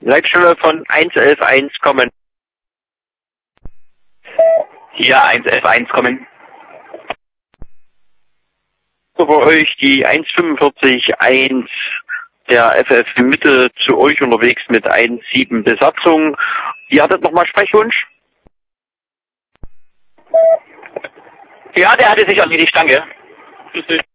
Leitstelle von 111 kommen. Hier 111 kommen. So, bei euch die 145-1 der FF Mitte zu euch unterwegs mit 1-7 Besatzung. Ihr hattet nochmal Sprechwunsch? Ja, der hatte sich erledigt, danke. Tschüss.